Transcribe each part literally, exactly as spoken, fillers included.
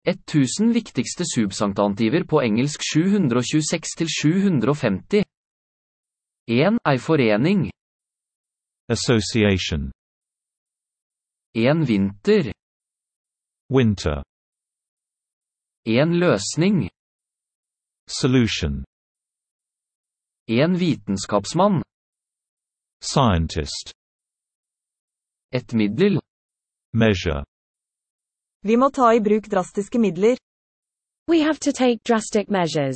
tusen viktigste substantiver på engelsk sju hundre tjueseks til sju hundre femti. en Ei forening. Association. En vinter. Winter. En løsning. Solution. En vitenskapsmann. Scientist. Et middel. Measure. Vi må ta i bruk drastiske midler. We have to take drastic measures.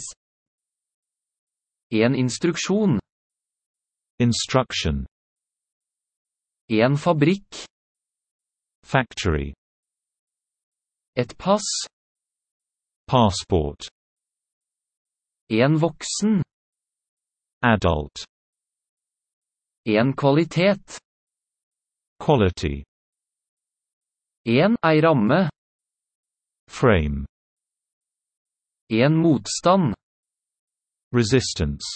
En instruksjon. Instruction. En fabrikk. Factory. Et pass. Passport. En voksen. Adult. En kvalitet. Quality. En ei ramme. Frame. En motstand. Resistance.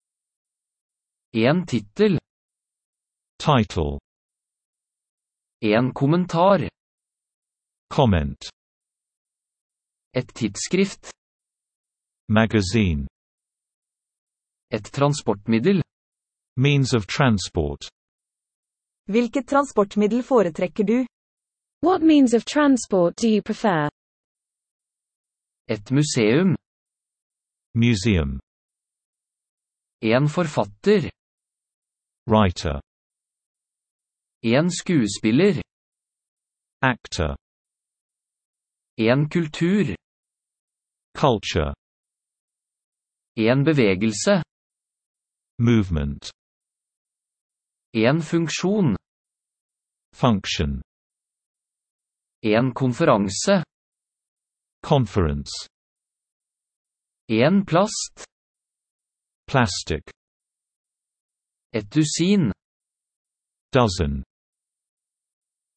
En tittel. Title. En kommentar. Comment. Et tidsskrift. Magazine. Et transportmiddel. Means of transport. Hvilket transportmiddel foretrekker du? What means of transport do you prefer? Et museum. Museum. En forfatter. Writer. En skuespiller. Actor. En kultur. Culture. En bevegelse. Movement. En funksjon. Function. En konferanse. Conference. En plast. Plastic. Et dusin. Dozen.